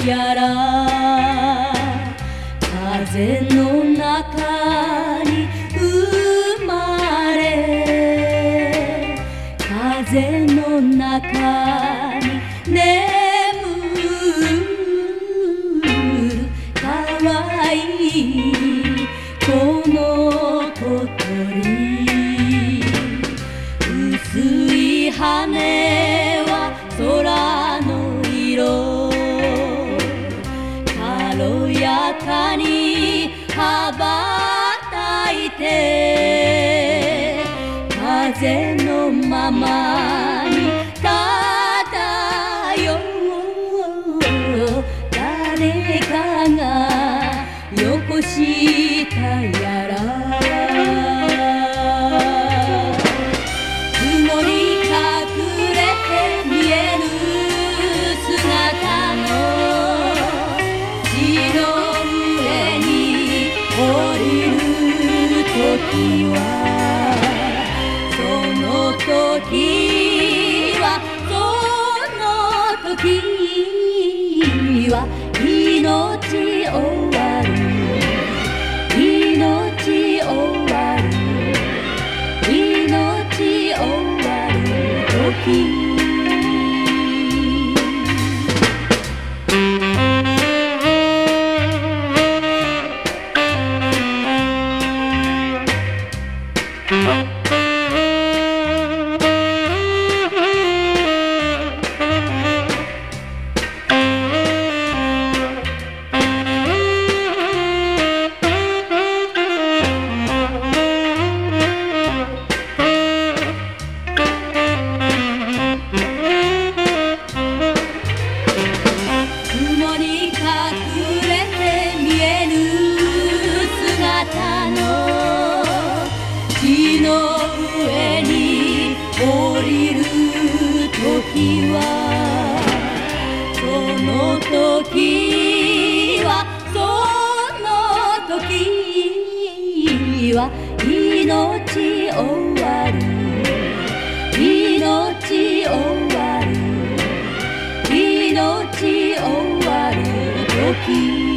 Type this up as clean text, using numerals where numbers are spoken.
やら風の中に生まれ風の中に眠るかわいいこの小鳥薄い羽は空の色軽やかに羽ばたいて風のままに漂う誰かがよこしたやら雲に隠れて見える姿の地の上に降りる時はその時は命終わる命終わる命終わる時雲に隠れて見える姿の地の上に降りる時はその時は命終わる命終わる命終わる時